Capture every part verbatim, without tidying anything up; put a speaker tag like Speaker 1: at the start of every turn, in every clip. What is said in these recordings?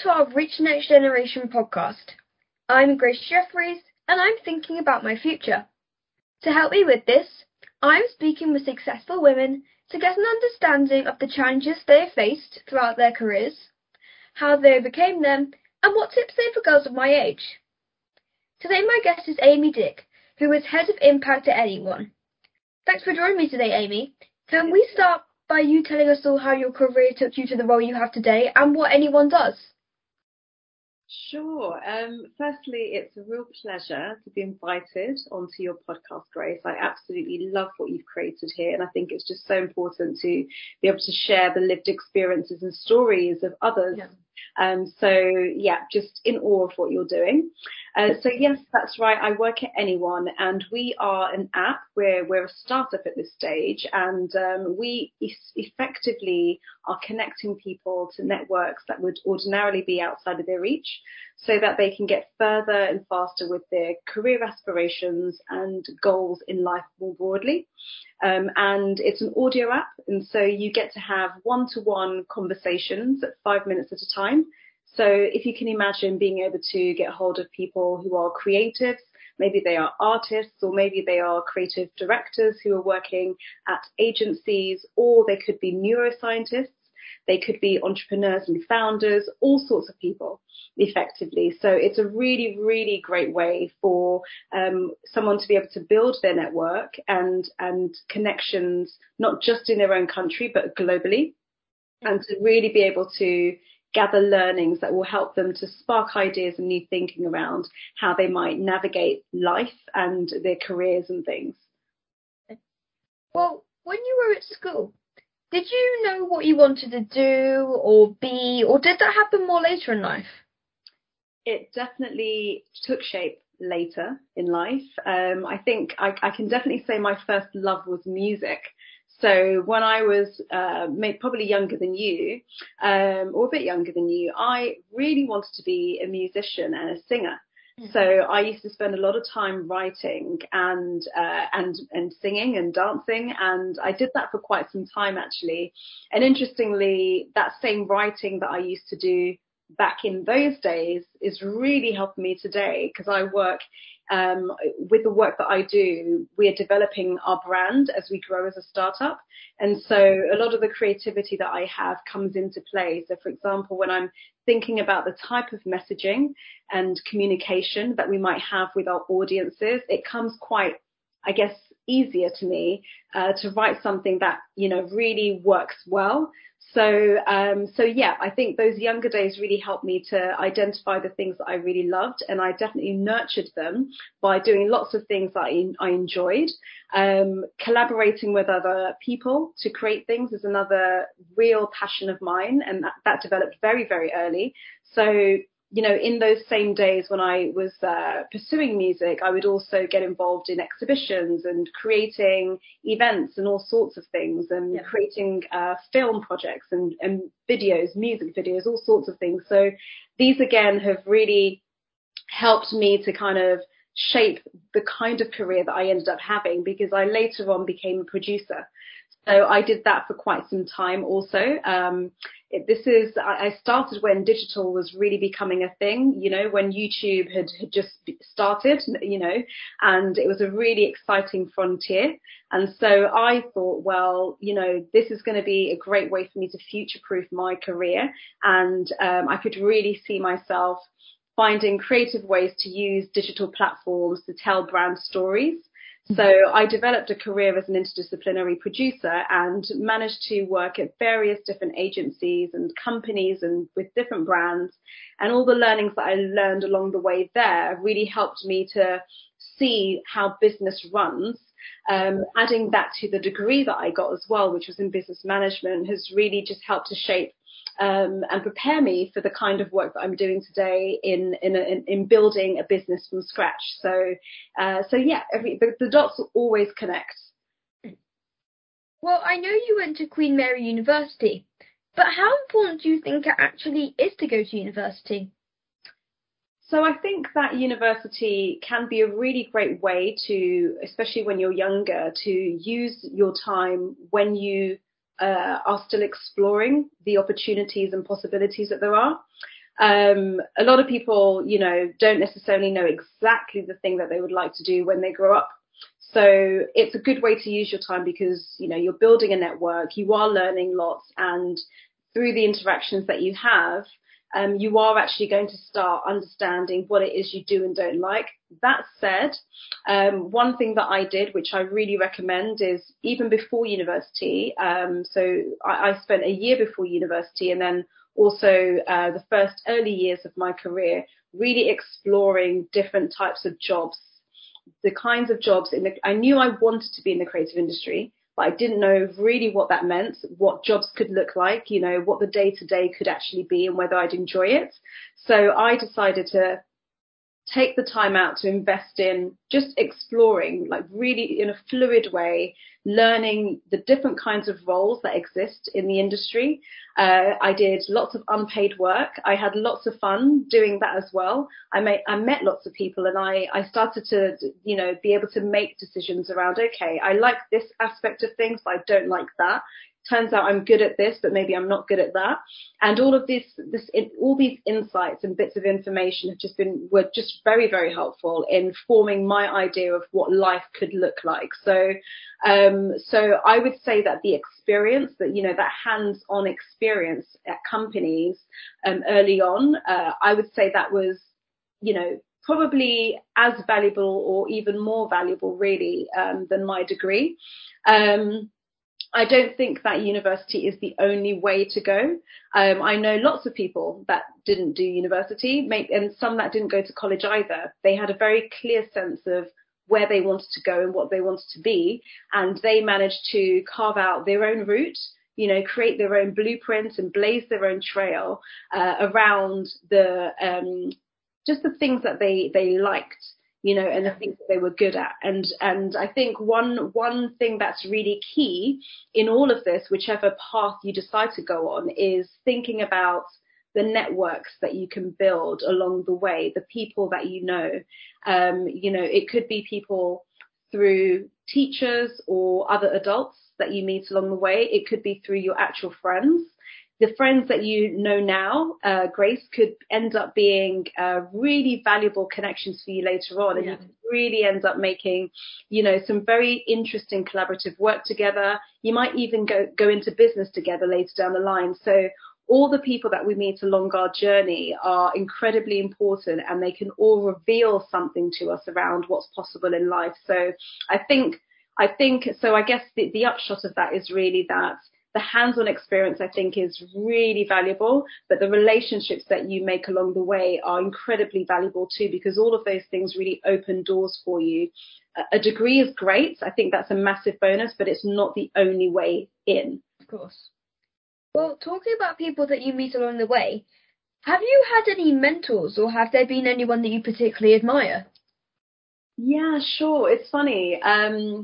Speaker 1: to our Reach Next Generation podcast. I'm Grace Jeffries, and I'm thinking about my future. To help me with this, I'm speaking with successful women to get an understanding of the challenges they have faced throughout their careers, how they overcame them, and what tips they have for girls of my age. Today my guest is Amy Dick, who is Head of Impact at Anyone. Thanks for joining me today, Amy. Can we start by you telling us all how your career took you to the role you have today and what Anyone does?
Speaker 2: Sure. Um, firstly, it's a real pleasure to be invited onto your podcast, Grace. I absolutely love what you've created here, and I think it's just so important to be able to share the lived experiences and stories of others. Yeah. Um, so, yeah, just in awe of what you're doing. Uh, so, yes, that's right. I work at Anyone, and we are an app. We're, we're a startup at this stage, and um, we e- effectively are connecting people to networks that would ordinarily be outside of their reach, so that they can get further and faster with their career aspirations and goals in life more broadly. Um, and it's an audio app, and so you get to have one-to-one conversations at five minutes at a time. So if you can imagine being able to get hold of people who are creatives, maybe they are artists, or maybe they are creative directors who are working at agencies, or they could be neuroscientists. They could be entrepreneurs and founders, all sorts of people, effectively. So it's a really, really great way for um, someone to be able to build their network and, and connections, not just in their own country, but globally, and to really be able to gather learnings that will help them to spark ideas and new thinking around how they might navigate life and their careers and things.
Speaker 1: Well, when you were at school, did you know what you wanted to do or be, or did that happen more later in life?
Speaker 2: It definitely took shape later in life. Um, I think I, I can definitely say my first love was music. So when I was uh, maybe probably younger than you, um, or a bit younger than you, I really wanted to be a musician and a singer. So I used to spend a lot of time writing and uh, and and singing and dancing, and I did that for quite some time actually. And interestingly, that same writing that I used to do back in those days is really helping me today, because I work um, with the work that I do, we're developing our brand as we grow as a startup. And so a lot of the creativity that I have comes into play. So for example, when I'm thinking about the type of messaging and communication that we might have with our audiences, it comes quite, I guess, easier to me uh, to write something that, you know, really works well. So, um, so yeah, I think those younger days really helped me to identify the things that I really loved, and I definitely nurtured them by doing lots of things that I, I enjoyed. Um, collaborating with other people to create things is another real passion of mine, and that, that developed very, very early. So, you know, in those same days when I was uh, pursuing music, I would also get involved in exhibitions and creating events and all sorts of things, and yeah. creating uh, film projects and, and videos, music videos, all sorts of things. So these, again, have really helped me to kind of shape the kind of career that I ended up having, because I later on became a producer. So I did that for quite some time also. Um, it, this is, I, I started when digital was really becoming a thing, you know, when YouTube had, had just started, you know, and it was a really exciting frontier. And so I thought, well, you know, this is going to be a great way for me to future-proof my career. And um, I could really see myself finding creative ways to use digital platforms to tell brand stories. So I developed a career as an interdisciplinary producer and managed to work at various different agencies and companies and with different brands. And all the learnings that I learned along the way there really helped me to see how business runs. Um, adding that to the degree that I got as well, which was in business management, has really just helped to shape Um, and prepare me for the kind of work that I'm doing today in in, a, in, in building a business from scratch. So, uh, so yeah, every, the, the dots always connect.
Speaker 1: Well, I know you went to Queen Mary University, but how important do you think it actually is to go to university?
Speaker 2: So I think that university can be a really great way to, especially when you're younger, to use your time when you Uh, are still exploring the opportunities and possibilities that there are. Um, a lot of people, you know, don't necessarily know exactly the thing that they would like to do when they grow up. So it's a good way to use your time because, you know, you're building a network, you are learning lots, and through the interactions that you have, um, you are actually going to start understanding what it is you do and don't like. That said, um, one thing that I did, which I really recommend, is even before university. Um, so I, I spent a year before university, and then also uh, the first early years of my career, really exploring different types of jobs, the kinds of jobs in the, I knew I wanted to be in the creative industry, but I didn't know really what that meant, what jobs could look like, you know, what the day to day could actually be and whether I'd enjoy it. So I decided to take the time out to invest in just exploring, like really in a fluid way, learning the different kinds of roles that exist in the industry. Uh, I did lots of unpaid work. I had lots of fun doing that as well. I made, I met lots of people, and I, I started to, you know, be able to make decisions around, okay, I like this aspect of things, but I don't like that. Turns out I'm good at this, but maybe I'm not good at that. And all of this, this, all these insights and bits of information have just been, were just very, very helpful in forming my idea of what life could look like. So, um, so I would say that the experience, that, you know, that hands-on experience at companies, um, early on, uh, I would say that was, you know, probably as valuable or even more valuable really, um, than my degree. Um, I don't think that university is the only way to go. Um, I know lots of people that didn't do university, and some that didn't go to college either. They had a very clear sense of where they wanted to go and what they wanted to be, and they managed to carve out their own route, you know, create their own blueprint and blaze their own trail uh, around the um, just the things that they they liked, you know, and the things that they were good at. And and I think one one thing that's really key in all of this, whichever path you decide to go on, is thinking about the networks that you can build along the way, the people that you know. Um, you know, it could be people through teachers or other adults that you meet along the way. It could be through your actual friends. The friends that you know now, uh, Grace, could end up being uh, really valuable connections for you later on. And yeah. You could really end up making, you know, some very interesting collaborative work together. You might even go, go into business together later down the line. So all the people that we meet along our journey are incredibly important, and they can all reveal something to us around what's possible in life. So I think, I think, so I guess the, the upshot of that is really that the hands-on experience, I think, is really valuable, but the relationships that you make along the way are incredibly valuable too, because all of those things really open doors for you. A degree is great. I think that's a massive bonus, but it's not the only way in.
Speaker 1: Of course. Well, talking about people that you meet along the way, have you had any mentors, or have there been anyone that you particularly admire?
Speaker 2: Yeah, sure. It's funny. Um,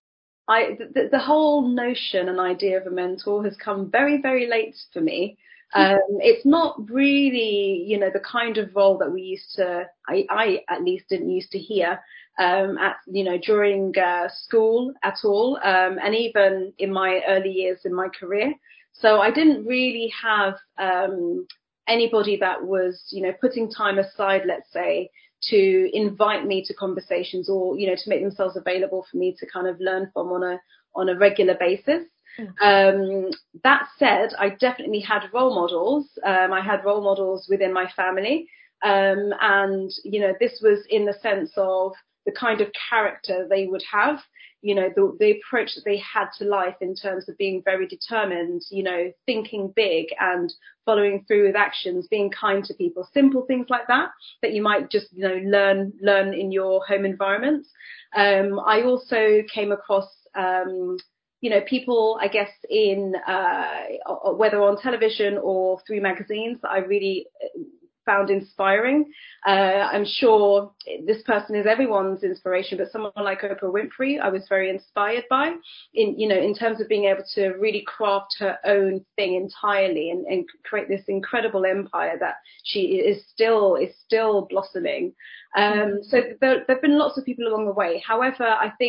Speaker 2: I, the, the whole notion and idea of a mentor has come very, very late for me. Um, it's not really, you know, the kind of role that we used to, I, I at least didn't used to hear, um, at, you know, during uh, school at all, um, and even in my early years in my career. So I didn't really have um, anybody that was, you know, putting time aside, let's say, to invite me to conversations, or, you know, to make themselves available for me to kind of learn from on a on a regular basis. Mm. Um, that said, I definitely had role models. Um, I had role models within my family. Um, and, you know, this was in the sense of the kind of character they would have, you know, the, the approach that they had to life in terms of being very determined, you know, thinking big and following through with actions, being kind to people, simple things like that, that you might just, you know, learn, learn in your home environment. Um, I also came across, um, you know, people, I guess, in, uh, whether on television or through magazines, that I really found inspiring. Uh, I'm sure this person is everyone's inspiration, but someone like Oprah Winfrey, I was very inspired by, in, you know, in terms of being able to really craft her own thing entirely and, and create this incredible empire that she is still, is still blossoming. Um, so there have been lots of people along the way. However, I think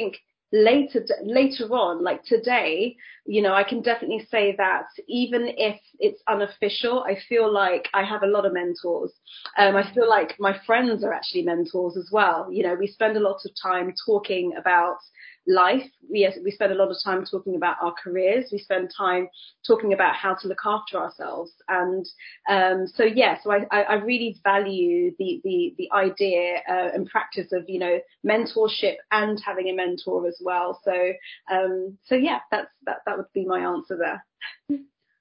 Speaker 2: later, later on, like today, you know, I can definitely say that even if it's unofficial, I feel like I have a lot of mentors. Um, I feel like my friends are actually mentors as well. You know, we spend a lot of time talking about life. We, we spend a lot of time talking about our careers. We spend time talking about how to look after ourselves. And um, so, yeah, so I, I really value the, the, the idea uh, and practice of, you know, mentorship and having a mentor as well. So, um, so yeah, that's, that, that would be my answer there.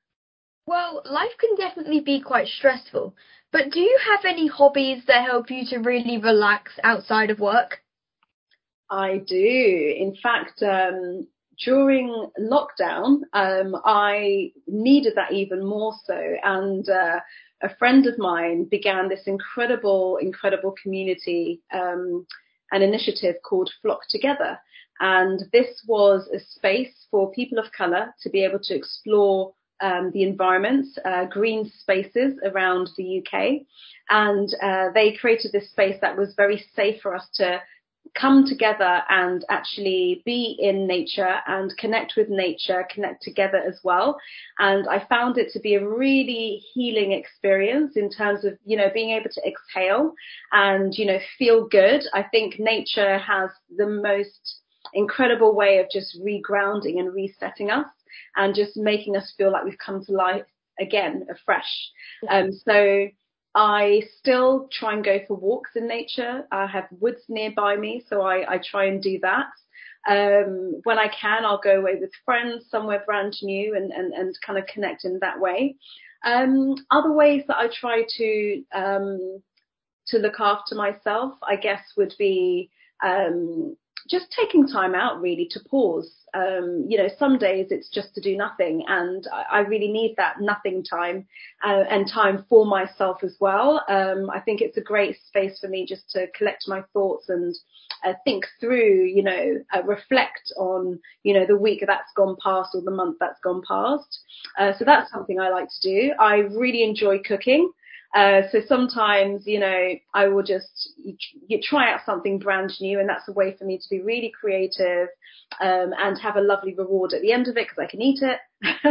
Speaker 1: Well, life can definitely be quite stressful, but do you have any hobbies that help you to really relax outside of work?
Speaker 2: I do. In fact, um, during lockdown, um, I needed that even more so. And uh, a friend of mine began this incredible, incredible community, um, an initiative called Flock Together. And this was a space for people of colour to be able to explore um, the environment, uh, green spaces around the U K. And uh, they created this space that was very safe for us to come together and actually be in nature and connect with nature, connect together as well. And I found it to be a really healing experience in terms of, you know, being able to exhale and, you know, feel good. I think nature has the most incredible way of just regrounding and resetting us and just making us feel like we've come to life again, afresh. Um, so I still try and go for walks in nature. I have woods nearby me, so I, I try and do that. Um, when I can, I'll go away with friends somewhere brand new and, and, and kind of connect in that way. Um, other ways that I try to um, to look after myself, I guess, would be um, just taking time out really to pause. Um, you know, some days it's just to do nothing, and I, I really need that nothing time uh, and time for myself as well. Um, I think it's a great space for me just to collect my thoughts and uh, think through, you know, uh, reflect on, you know, the week that's gone past or the month that's gone past. Uh, so that's something I like to do. I really enjoy cooking. Uh, so sometimes, you know, I will just you, you try out something brand new, and that's a way for me to be really creative um, and have a lovely reward at the end of it because I can eat it.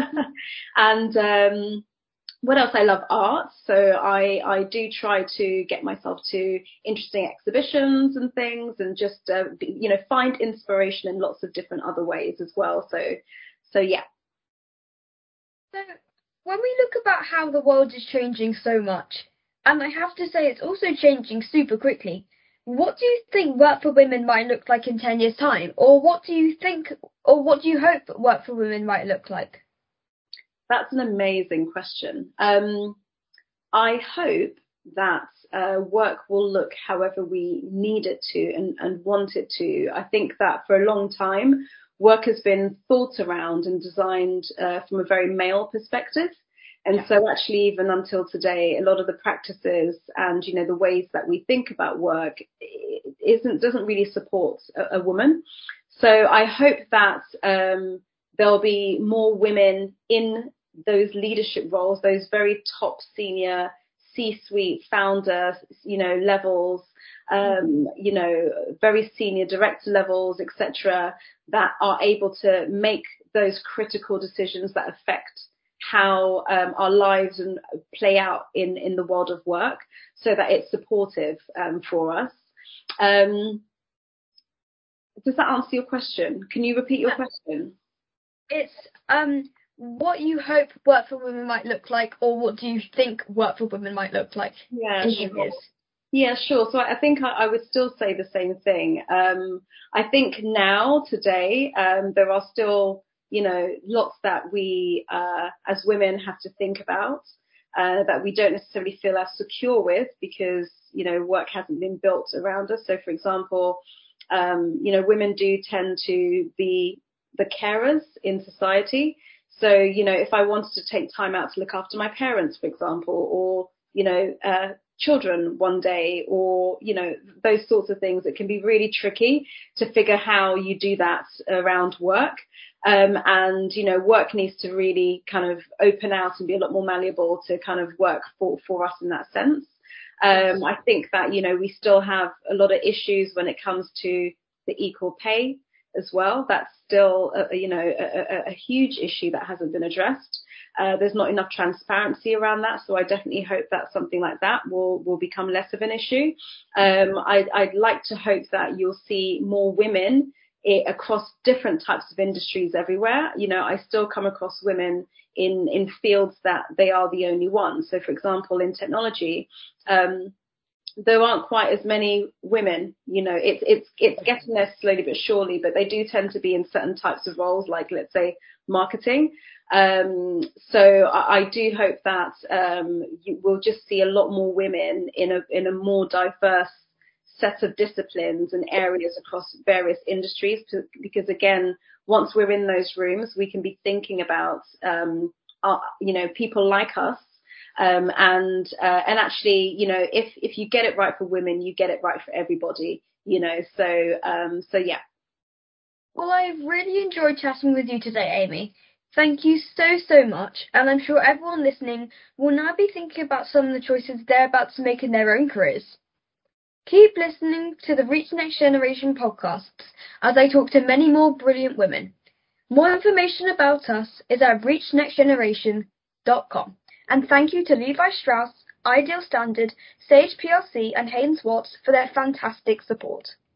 Speaker 2: And um, what else? I love art, so I I do try to get myself to interesting exhibitions and things, and just uh, you know find inspiration in lots of different other ways as well. So so yeah.
Speaker 1: So, when we look about how the world is changing so much, and I have to say it's also changing super quickly, what do you think work for women might look like in ten years' time? Or what do you think, or what do you hope work for women might look like?
Speaker 2: That's an amazing question. Um, I hope that uh, work will look however we need it to and, and want it to. I think that for a long time, work has been thought around and designed uh, from a very male perspective. And yeah. So actually, even until today, a lot of the practices and, you know, the ways that we think about work isn't doesn't really support a, a woman. So I hope that um, there'll be more women in those leadership roles, those very top senior C-suite founder, you know, levels, um, you know, very senior director levels, et cetera, that are able to make those critical decisions that affect how um, our lives and play out in, in the world of work, so that it's supportive um, for us. Um, does that answer your question? Can you repeat your question?
Speaker 1: It's um. what you hope work for women might look like, or what do you think work for women might look like
Speaker 2: yeah,
Speaker 1: in
Speaker 2: sure.
Speaker 1: years?
Speaker 2: Yeah, sure. So I think I, I would still say the same thing. Um, I think now, today, um, there are still, you know, lots that we, uh, as women have to think about, uh, that we don't necessarily feel as secure with because, you know, work hasn't been built around us. So, for example, um, you know, women do tend to be the carers in society. So, you know, if I wanted to take time out to look after my parents, for example, or, you know, uh, children one day, or, you know, those sorts of things, it can be really tricky to figure how you do that around work. Um, and, you know, work needs to really kind of open out and be a lot more malleable to kind of work for, for us in that sense. Um, I think that, you know, we still have a lot of issues when it comes to the equal pay as well. That's still, a, you know, a, a huge issue that hasn't been addressed. Uh, there's not enough transparency around that, so I definitely hope that something like that will will become less of an issue. Um, I'd, I'd like to hope that you'll see more women it, across different types of industries everywhere. You know, I still come across women in in fields that they are the only ones. So, for example, in technology, um, there aren't quite as many women. You know, it's it's it's getting there slowly but surely, but they do tend to be in certain types of roles, like let's say marketing. Um, so I, I do hope that um, you will just see a lot more women in a in a more diverse set of disciplines and areas across various industries. To, because again, once we're in those rooms, we can be thinking about um, our, you know, people like us. Um, and uh, and actually, you know, if if you get it right for women, you get it right for everybody. You know, so um, so yeah.
Speaker 1: Well, I've really enjoyed chatting with you today, Amy. Thank you so, so much, and I'm sure everyone listening will now be thinking about some of the choices they're about to make in their own careers. Keep listening to the Reach Next Generation podcasts as I talk to many more brilliant women. More information about us is at reach next generation dot com. And thank you to Levi Strauss, Ideal Standard, Sage P L C and Haynes Watts for their fantastic support.